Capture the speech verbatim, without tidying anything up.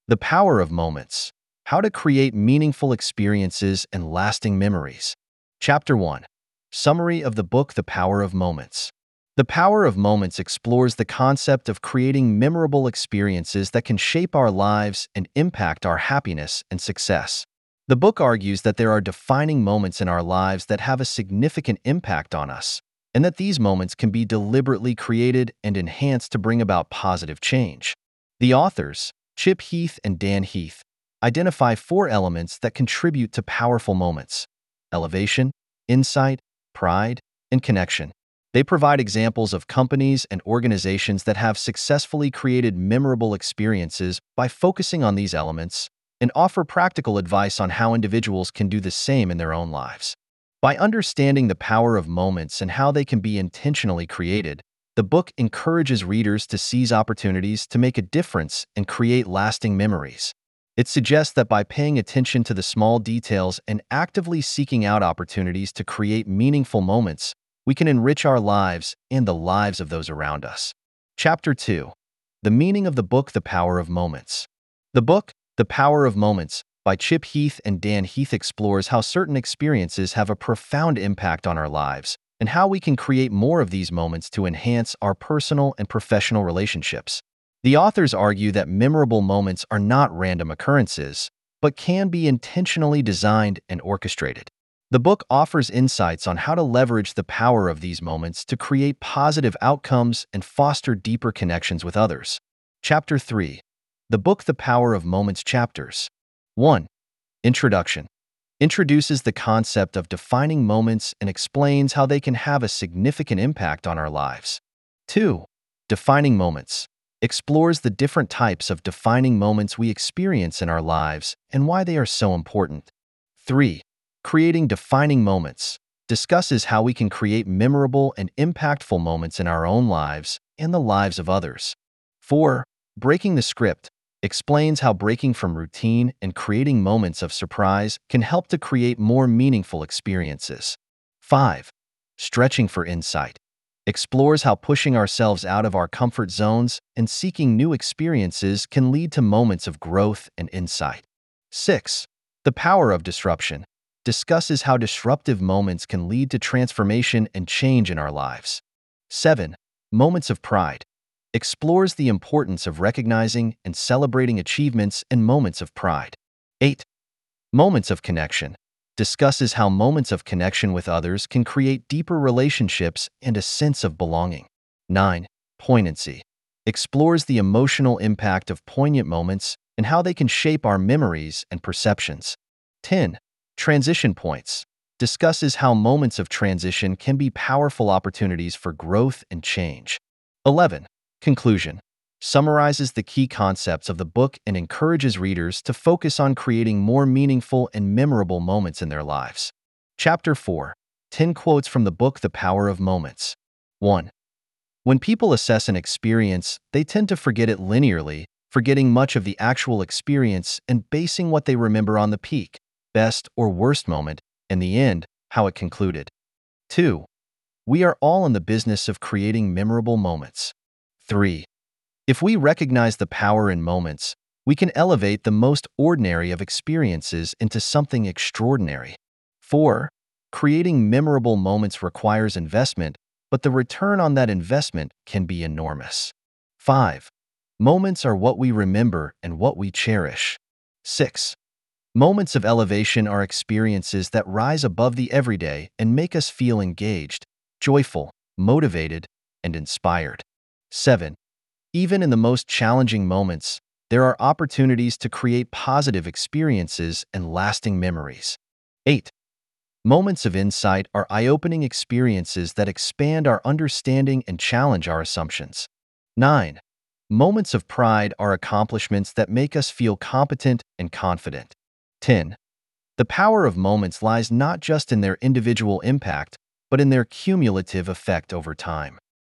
The Power of Moments: How to Create Meaningful Experiences and Lasting Memories. Chapter one. Summary of the book The Power of Moments. The Power of Moments explores the concept of creating memorable experiences that can shape our lives and impact our happiness and success. The book argues that there are defining moments in our lives that have a significant impact on us, and that these moments can be deliberately created and enhanced to bring about positive change. The authors, Chip Heath and Dan Heath, identify four elements that contribute to powerful moments: elevation, insight, pride, and connection. They provide examples of companies and organizations that have successfully created memorable experiences by focusing on these elements, and offer practical advice on how individuals can do the same in their own lives. By understanding the power of moments and how they can be intentionally created, the book encourages readers to seize opportunities to make a difference and create lasting memories. It suggests that by paying attention to the small details and actively seeking out opportunities to create meaningful moments, we can enrich our lives and the lives of those around us. Chapter two. The Meaning of the Book The Power of Moments. The book, The Power of Moments, by Chip Heath and Dan Heath explores how certain experiences have a profound impact on our lives, and how we can create more of these moments to enhance our personal and professional relationships. The authors argue that memorable moments are not random occurrences, but can be intentionally designed and orchestrated. The book offers insights on how to leverage the power of these moments to create positive outcomes and foster deeper connections with others. Chapter three. The book The Power of Moments. Chapters. one. Introduction. Introduces the concept of defining moments and explains how they can have a significant impact on our lives. two. Defining moments. Explores the different types of defining moments we experience in our lives and why they are so important. three. Creating defining moments. Discusses how we can create memorable and impactful moments in our own lives and the lives of others. four. Breaking the script. Explains how breaking from routine and creating moments of surprise can help to create more meaningful experiences. five. Stretching for insight. Explores how pushing ourselves out of our comfort zones and seeking new experiences can lead to moments of growth and insight. six. The Power of Disruption. Discusses how disruptive moments can lead to transformation and change in our lives. seven. Moments of Pride. Explores the importance of recognizing and celebrating achievements and moments of pride. eight. Moments of Connection. Discusses how moments of connection with others can create deeper relationships and a sense of belonging. nine. Poignancy. Explores the emotional impact of poignant moments and how they can shape our memories and perceptions. ten. Transition points. Discusses how moments of transition can be powerful opportunities for growth and change. eleven. Conclusion. Summarizes the key concepts of the book and encourages readers to focus on creating more meaningful and memorable moments in their lives. Chapter four. ten Quotes from the book The Power of Moments. one. When people assess an experience, they tend to forget it linearly, forgetting much of the actual experience and basing what they remember on the peak, best or worst moment, and the end, how it concluded. two. We are all in the business of creating memorable moments. three. If we recognize the power in moments, we can elevate the most ordinary of experiences into something extraordinary. four. Creating memorable moments requires investment, but the return on that investment can be enormous. five. Moments are what we remember and what we cherish. six. Moments of elevation are experiences that rise above the everyday and make us feel engaged, joyful, motivated, and inspired. seven. Even in the most challenging moments, there are opportunities to create positive experiences and lasting memories. eight. Moments of insight are eye-opening experiences that expand our understanding and challenge our assumptions. nine. Moments of pride are accomplishments that make us feel competent and confident. ten. The power of moments lies not just in their individual impact, but in their cumulative effect over time.